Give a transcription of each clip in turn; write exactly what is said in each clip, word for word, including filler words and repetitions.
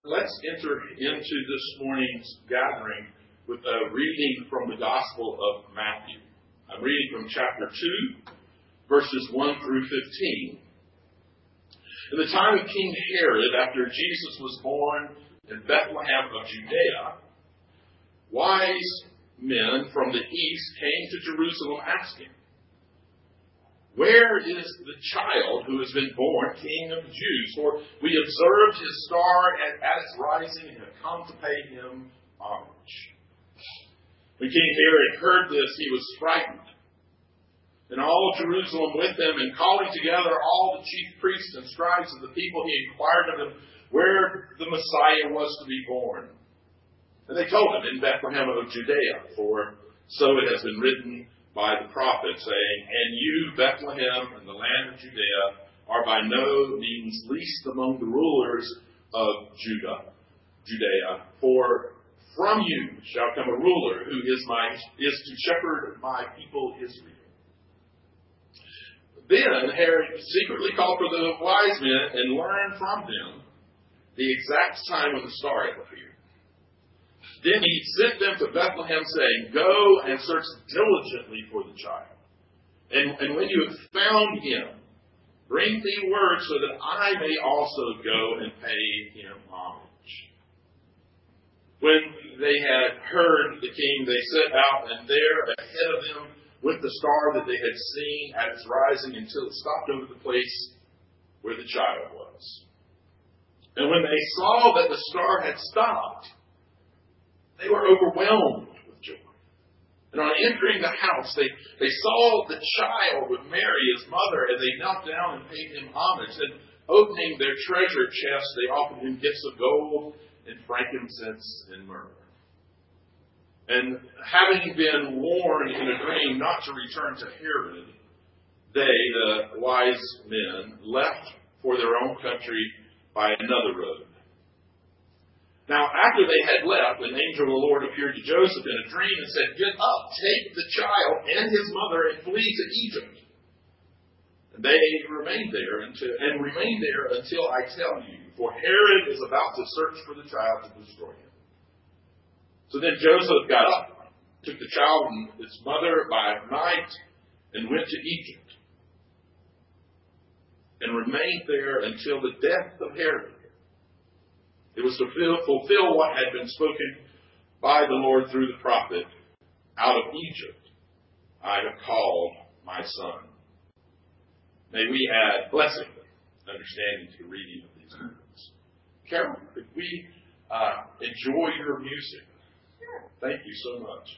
Let's enter into this morning's gathering with a reading from the Gospel of Matthew. I'm reading from chapter two, verses one through fifteen. In the time of King Herod, after Jesus was born in Bethlehem of Judea, wise men from the east came to Jerusalem asking, "Where is the child who has been born King of the Jews? For we observed his star at, at its rising and have come to pay him homage." When King Herod heard this, he was frightened, and all Jerusalem with him, and calling together all the chief priests and scribes of the people, he inquired of them where the Messiah was to be born. And they told him, "In Bethlehem of Judea, for so it has been written by the prophet, saying, And you, Bethlehem, in the land of Judea, are by no means least among the rulers of Judah, Judea. For from you shall come a ruler who is my is to shepherd my people Israel." Then Herod secretly called for the wise men and learned from them the exact time when the star had appeared. Then he sent them to Bethlehem, saying, "Go and search diligently for the child. And, and when you have found him, bring me word so that I may also go and pay him homage." When they had heard the king, they set out, and there ahead of them went the star that they had seen at its rising until it stopped over the place where the child was. And when they saw that the star had stopped, they were overwhelmed with joy. And on entering the house, they, they saw the child with Mary, his mother, and they knelt down and paid him homage. And opening their treasure chests, they offered him gifts of gold and frankincense and myrrh. And having been warned in a dream not to return to Herod, they, the wise men, left for their own country by another road. Now, after they had left, an angel of the Lord appeared to Joseph in a dream and said, "Get up, take the child and his mother, and flee to Egypt." And they remained there until and remained there until I tell you, for Herod is about to search for the child to destroy him. So then Joseph got up, took the child and his mother by night, and went to Egypt, and remained there until the death of Herod. It was to fulfill what had been spoken by the Lord through the prophet, "Out of Egypt I have called my son." May we add blessing and understanding to the reading of these words. Carol, could we uh, enjoy your music? Thank you so much.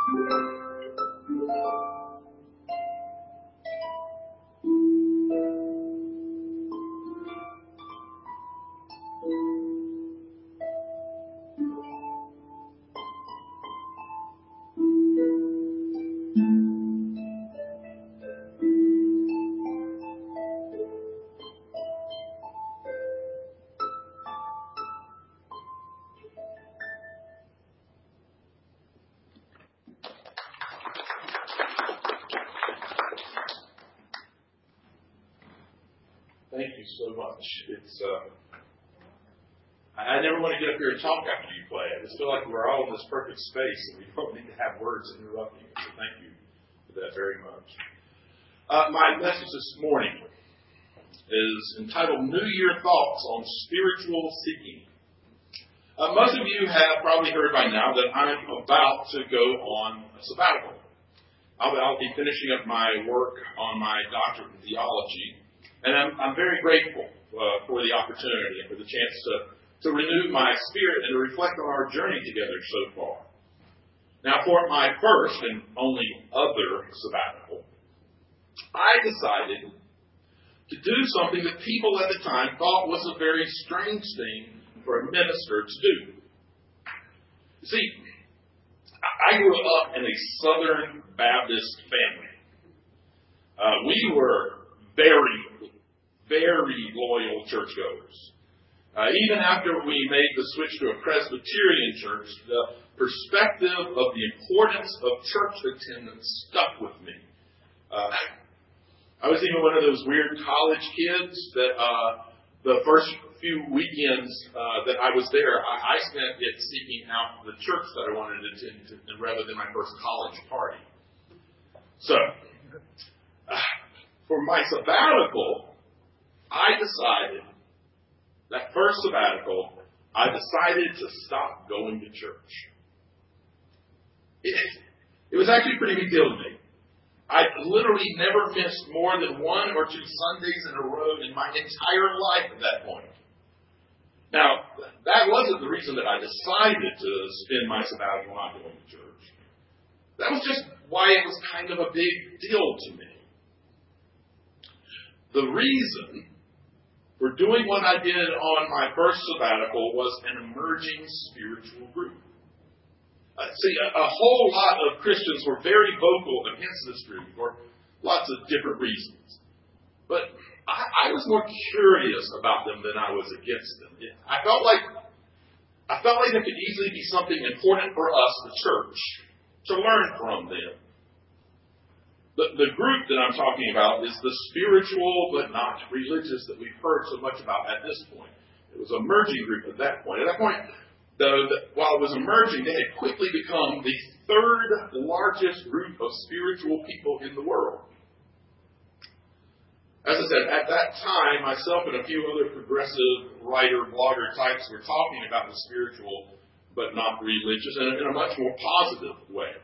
Thank you so much. It's uh, I, I never want to get up here and talk after you play. I just feel like we're all in this perfect space and we don't need to have words interrupting us. So thank you for that very much. Uh, my message this morning is entitled New Year Thoughts on Spiritual Seeking. Uh, most of you have probably heard by now that I'm about to go on a sabbatical. I'll, I'll be finishing up my work on my doctorate in theology. And I'm, I'm very grateful uh, for the opportunity and for the chance to, to renew my spirit and to reflect on our journey together so far. Now, for my first and only other sabbatical, I decided to do something that people at the time thought was a very strange thing for a minister to do. You see, I grew up in a Southern Baptist family. Uh, we were very very loyal churchgoers. Uh, even after we made the switch to a Presbyterian church, the perspective of the importance of church attendance stuck with me. Uh, I was even one of those weird college kids that uh, the first few weekends uh, that I was there, I, I spent it seeking out the church that I wanted to attend to, rather than my first college party. So, uh, for my sabbatical, I decided, that first sabbatical, I decided to stop going to church. It, it was actually a pretty big deal to me. I literally never missed more than one or two Sundays in a row in my entire life at that point. Now, that wasn't the reason that I decided to spend my sabbatical not going to church. That was just why it was kind of a big deal to me. The reason for doing what I did on my first sabbatical was an emerging spiritual group. Uh, see, a, a whole lot of Christians were very vocal against this group for lots of different reasons. But I, I was more curious about them than I was against them. I felt like I felt like there could easily be something important for us, the church, to learn from them. The, the group that I'm talking about is the spiritual but not religious that we've heard so much about at this point. It was an emerging group at that point. At that point, though, the, while it was emerging, they had quickly become the third largest group of spiritual people in the world. As I said, at that time, myself and a few other progressive writer, blogger types were talking about the spiritual but not religious in a, in a much more positive way.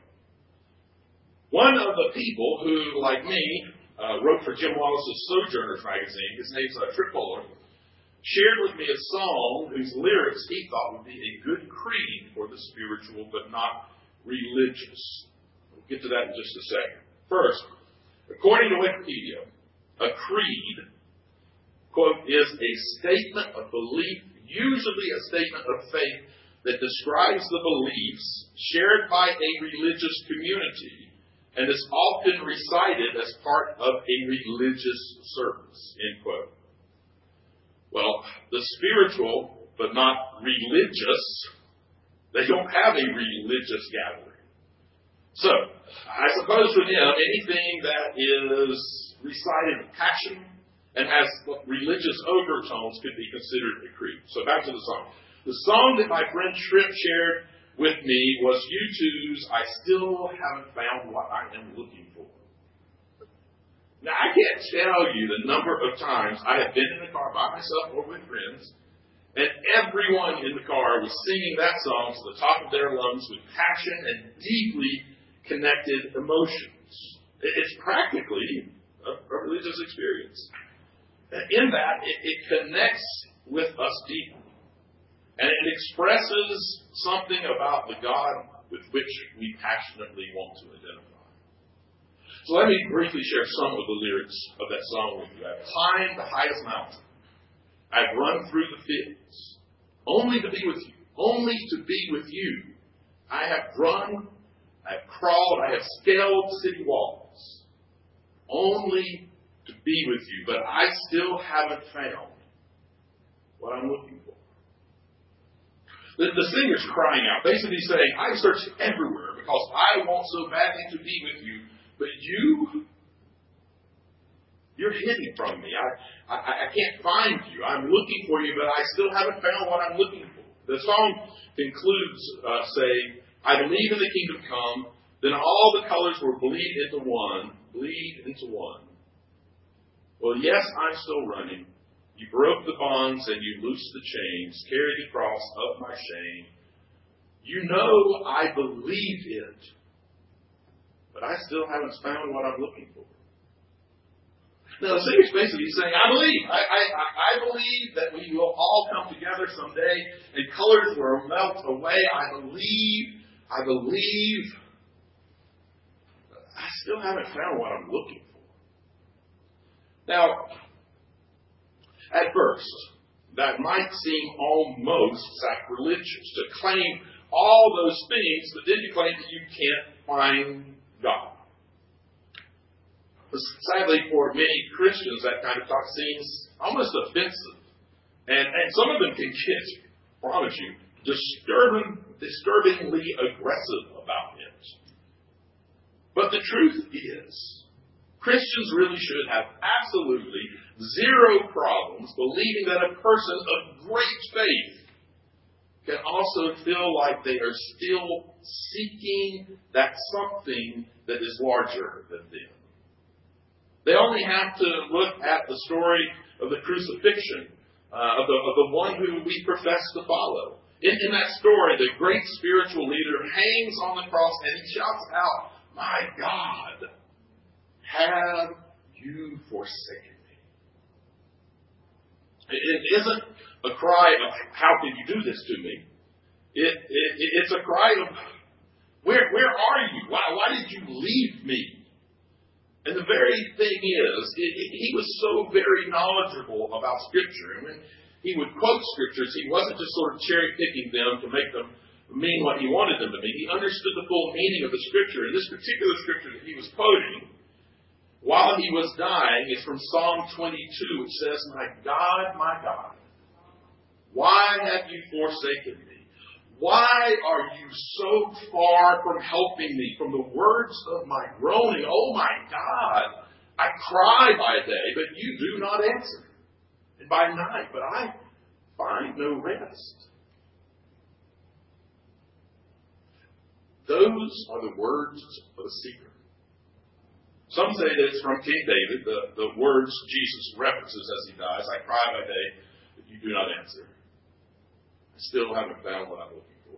One of the people who, like me, uh, wrote for Jim Wallace's Sojourners magazine, his name's uh, Trip Fuller, shared with me a song whose lyrics he thought would be a good creed for the spiritual but not religious. We'll get to that in just a second. First, according to Wikipedia, a creed, quote, is a statement of belief, usually a statement of faith, that describes the beliefs shared by a religious community and is often recited as part of a religious service, end quote. Well, the spiritual, but not religious, they don't have a religious gathering. So, I suppose for them, anything that is recited with passion and has religious overtones could be considered a creed. So back to the song. The song that my friend Trip shared with me was U two's I Still Haven't Found What I Am Looking For. Now, I can't tell you the number of times I have been in the car by myself or with friends, and everyone in the car was singing that song to the top of their lungs with passion and deeply connected emotions. It's practically a, a religious experience. And in that, it, it connects with us deeply. And it expresses something about the God with which we passionately want to identify. So let me briefly share some of the lyrics of that song with you. I've climbed the highest mountain. I've run through the fields, only to be with you. Only to be with you. I have run, I've crawled, I have scaled city walls, only to be with you. But I still haven't found what I'm looking for. The, the singer's crying out, basically saying, I've searched everywhere because I want so badly to be with you, but you, you're hidden from me. I, I, I can't find you. I'm looking for you, but I still haven't found what I'm looking for. The song concludes uh, saying, I believe in the kingdom come, then all the colors will bleed into one, bleed into one. Well, yes, I'm still running. You broke the bonds and you loosed the chains, carried the cross of my shame. You know I believe it, but I still haven't found what I'm looking for. Now, the singer's basically saying, I believe. I, I, I believe that we will all come together someday and colors will melt away. I believe, I believe. But I still haven't found what I'm looking for. Now, at first, that might seem almost sacrilegious to claim all those things, but then you claim that you can't find God. Sadly, for many Christians, that kind of talk seems almost offensive. And, and some of them can get, I promise you, disturbing, disturbingly aggressive about it. But the truth is, Christians really should have absolutely zero problems believing that a person of great faith can also feel like they are still seeking that something that is larger than them. They only have to look at the story of the crucifixion uh, of, the, of the one who we profess to follow. In, in that story, the great spiritual leader hangs on the cross and he shouts out, my God, have you forsaken me? It, it isn't a cry of, how can you do this to me? It, it, it's a cry of, where, where are you? Why, why did you leave me? And the very thing is, it, it, he was so very knowledgeable about Scripture. And when he would quote Scriptures, he wasn't just sort of cherry-picking them to make them mean what he wanted them to mean. He understood the full meaning of the Scripture. And this particular Scripture that he was quoting while he was dying is from Psalm twenty-two, which says, my God, my God, why have you forsaken me? Why are you so far from helping me? From the words of my groaning, oh my God, I cry by day, but you do not answer. And by night, but I find no rest. Those are the words of a seeker. Some say that it's from King David, the, the words Jesus references as he dies. I cry by day, but you do not answer. I still haven't found what I'm looking for.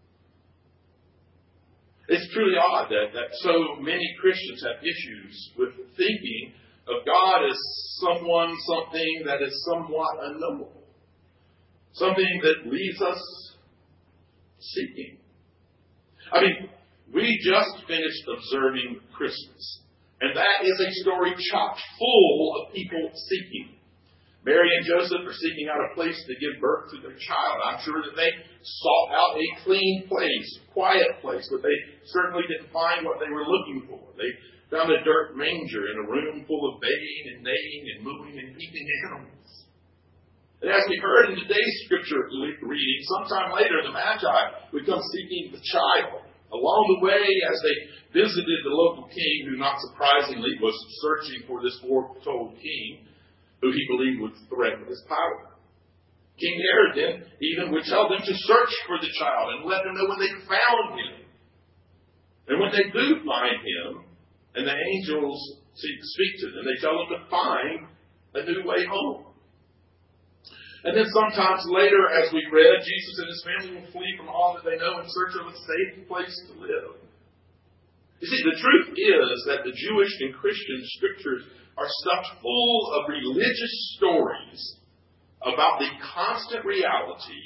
It's truly odd that, that so many Christians have issues with thinking of God as someone, something that is somewhat unknowable. Something that leaves us seeking. I mean, we just finished observing Christmas. And that is a story chock full of people seeking. Mary and Joseph are seeking out a place to give birth to their child. I'm sure that they sought out a clean place, quiet place, but they certainly didn't find what they were looking for. They found a dirt manger in a room full of baying and neighing and mooing and peeping animals. And as we heard in today's scripture reading, sometime later the Magi would come seeking the child. Along the way, as they visited the local king, who not surprisingly was searching for this foretold king, who he believed would threaten his power. King Herod then even would tell them to search for the child and let them know when they found him. And when they do find him, and the angels speak to them, they tell them to find a new way home. And then sometimes later, as we read, Jesus and his family will flee from all that they know in search of a safe place to live. You see, the truth is that the Jewish and Christian scriptures are stuffed full of religious stories about the constant reality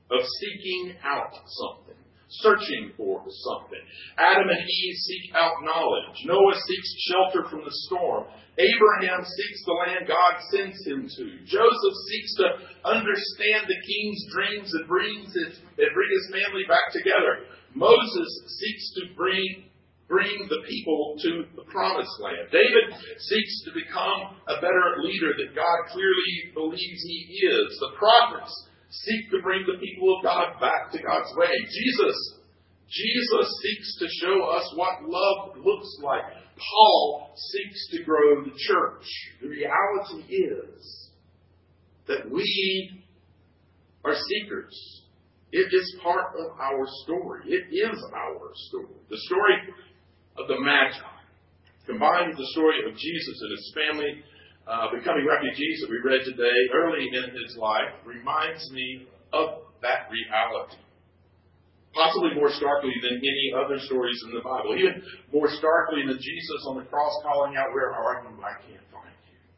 of seeking out something, searching for something. Adam and Eve seek out knowledge. Noah seeks shelter from the storm. Abraham seeks the land God sends him to. Joseph seeks to understand the king's dreams and brings his, and bring his family back together. Moses seeks to bring, bring the people to the promised land. David seeks to become a better leader that God clearly believes he is. The prophets seek to bring the people of God back to God's way. Jesus, Jesus seeks to show us what love looks like. Paul seeks to grow the church. The reality is that we are seekers. It is part of our story. It is our story. The story of the Magi, combined with the story of Jesus and his family uh, becoming refugees that we read today, early in his life, reminds me of that reality. Possibly more starkly than any other stories in the Bible. Even more starkly than Jesus on the cross calling out, "Where are you? I can't find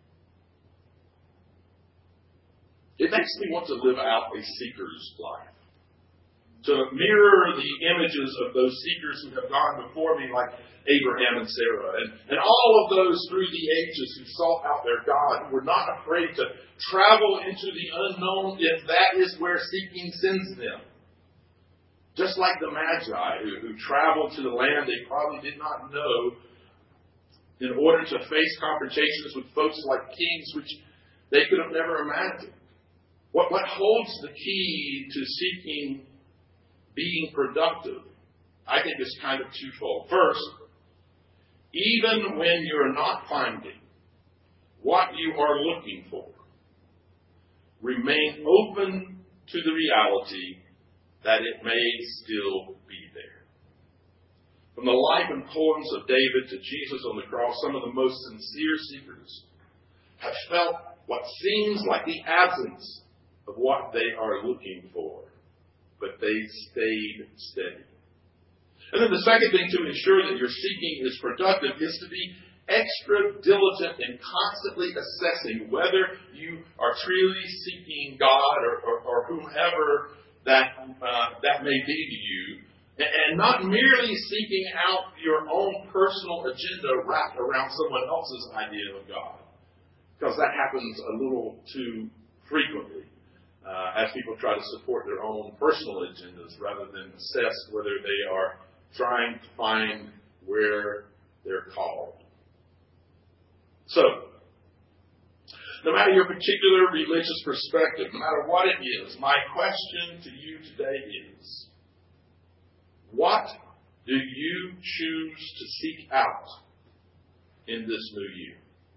you." It makes me want to live out a seeker's life. To mirror the images of those seekers who have gone before me, like Abraham and Sarah, and, and all of those through the ages who sought out their God, who were not afraid to travel into the unknown if that is where seeking sends them. Just like the Magi who, who traveled to the land they probably did not know in order to face confrontations with folks like kings which they could have never imagined. What, what holds the key to seeking being productive, I think, is kind of twofold. First, even when you're not finding what you are looking for, remain open to the reality that it may still be there. From the life and poems of David to Jesus on the cross, some of the most sincere seekers have felt what seems like the absence of what they are looking for, but they stayed steady. And then the second thing to ensure that your seeking is productive is to be extra diligent in constantly assessing whether you are truly seeking God or, or, or whomever that uh, that may be to you, and not merely seeking out your own personal agenda wrapped around someone else's idea of God, because that happens a little too frequently uh, as people try to support their own personal agendas rather than assess whether they are trying to find where they're called. So, no matter your particular religious perspective, no matter what it is, my question to you today is, what do you choose to seek out in this new year?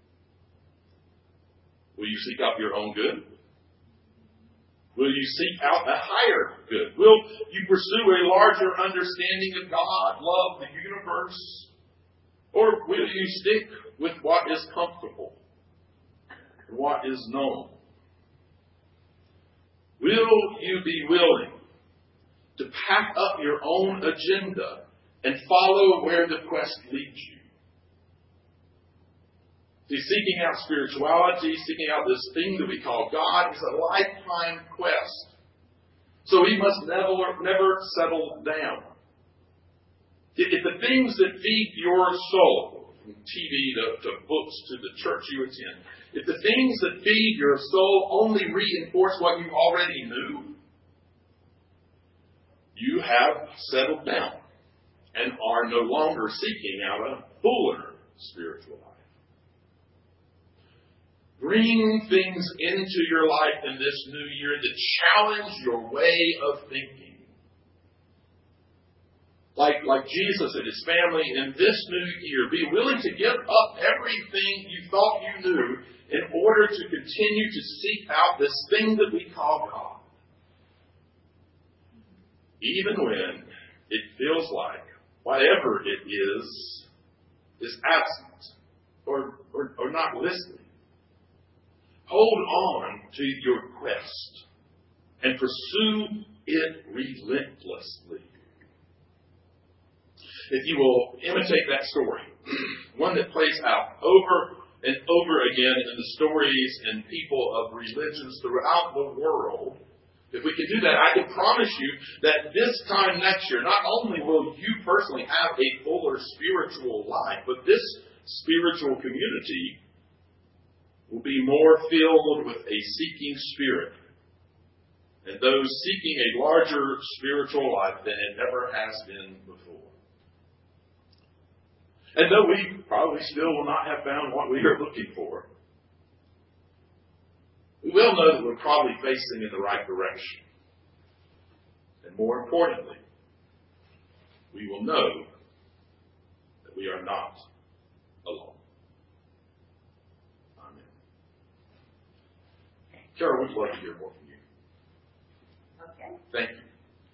Will you seek out your own good? Will you seek out a higher good? Will you pursue a larger understanding of God, love, the universe? Or will you stick with what is comfortable? What is known? Will you be willing to pack up your own agenda and follow where the quest leads you? See, seeking out spirituality, seeking out this thing that we call God, is a lifetime quest. So we must never, never settle down. If the things that feed your soul, from T V to, to books to the church you attend, if the things that feed your soul only reinforce what you already knew, you have settled down and are no longer seeking out a fuller spiritual life. Bring things into your life in this new year that challenge your way of thinking. Like, like Jesus and his family in this new year, be willing to give up everything you thought you knew in order to continue to seek out this thing that we call God. Even when it feels like whatever it is is absent or, or, or not listening. Hold on to your quest and pursue it relentlessly. If you will imitate that story, one that plays out over and over again in the stories and people of religions throughout the world, If we can do that, I can promise you that this time next year, not only will you personally have a fuller spiritual life, but this spiritual community will be more filled with a seeking spirit, and those seeking a larger spiritual life than it never has been before. And though we probably still will not have found what we are looking for, we will know that we're probably facing in the right direction. And more importantly, we will know that we are not alone. Amen. Carol, we'd love to hear more from you. Okay. Thank you.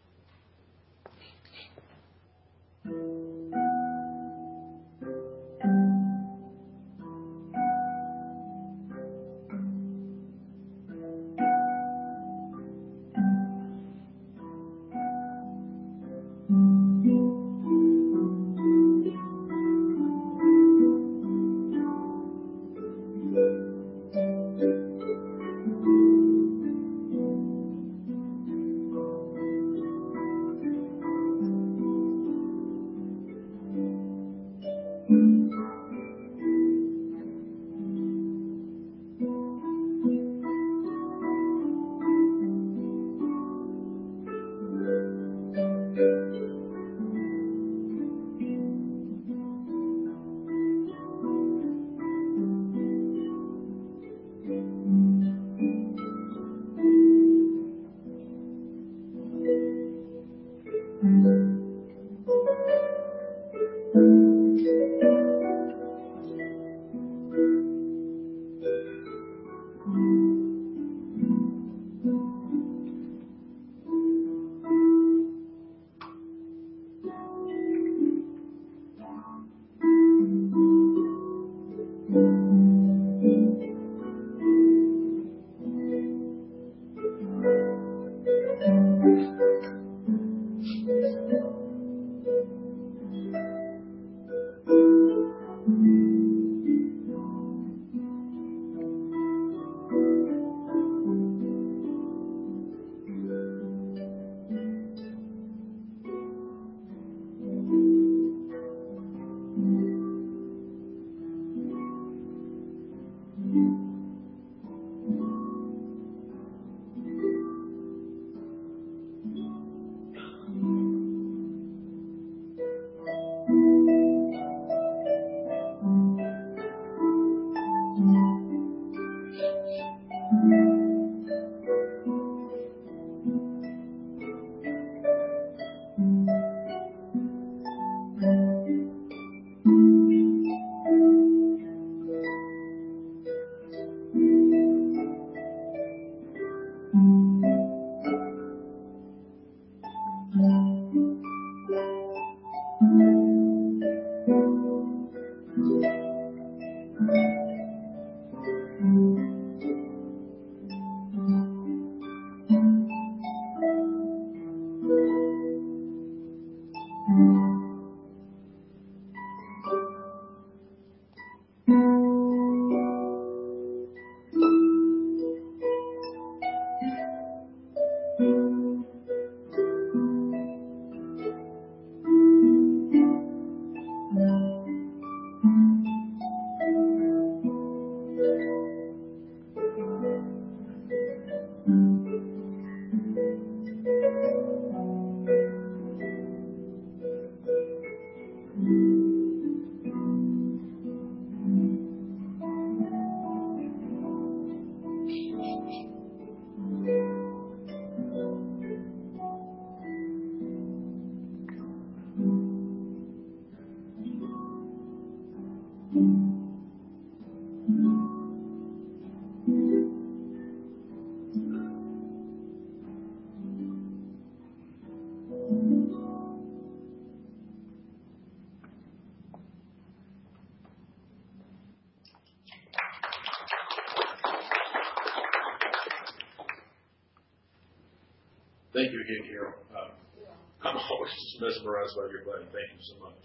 Thank you again, Carol. Um, I'm always just mesmerized by your playing. Thank you so much.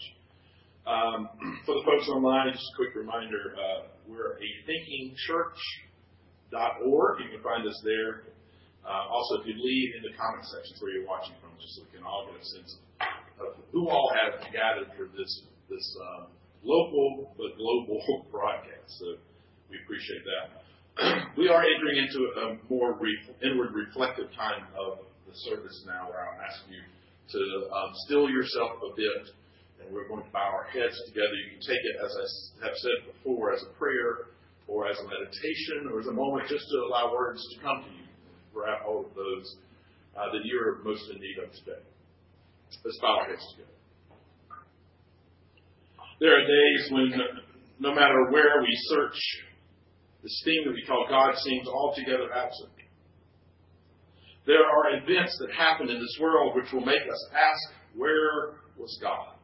Um, for the folks online, just a quick reminder, uh, we're a thinking church dot org. You can find us there. Uh, also, if you leave in the comment sections where you're watching from, just so we can all get a sense of, of who all have gathered for this this um, local but global broadcast. So we appreciate that. We are entering into a more re- inward reflective time of the service now, where I'll ask you to um, still yourself a bit, and we're going to bow our heads together. You can take it, as I have said before, as a prayer or as a meditation or as a moment just to allow words to come to you. Grab hold of those uh, that you're most in need of today. Let's bow our heads together. There are days when no matter where we search, this thing that we call God seems altogether absent. There are events that happen in this world which will make us ask, where was God?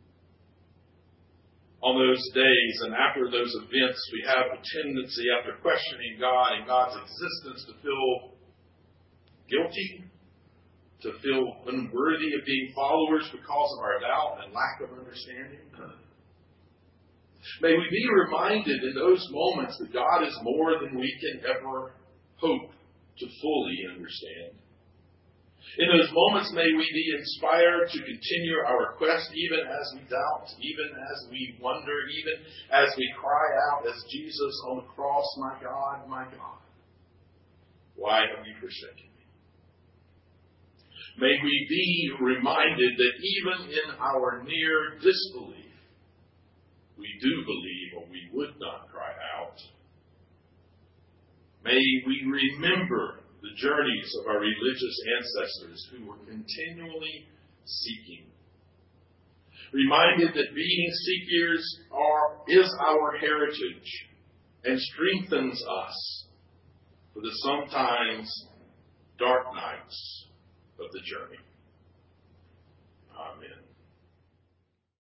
On those days and after those events, we have a tendency, after questioning God and God's existence, to feel guilty, to feel unworthy of being followers because of our doubt and lack of understanding. May we be reminded in those moments that God is more than we can ever hope to fully understand. In those moments, may we be inspired to continue our quest even as we doubt, even as we wonder, even as we cry out as Jesus on the cross, my God, my God, why have you forsaken me? May we be reminded that even in our near disbelief, we do believe, or we would not cry out. May we remember the journeys of our religious ancestors who were continually seeking. Reminded that being seekers are, is our heritage and strengthens us for the sometimes dark nights of the journey. Amen.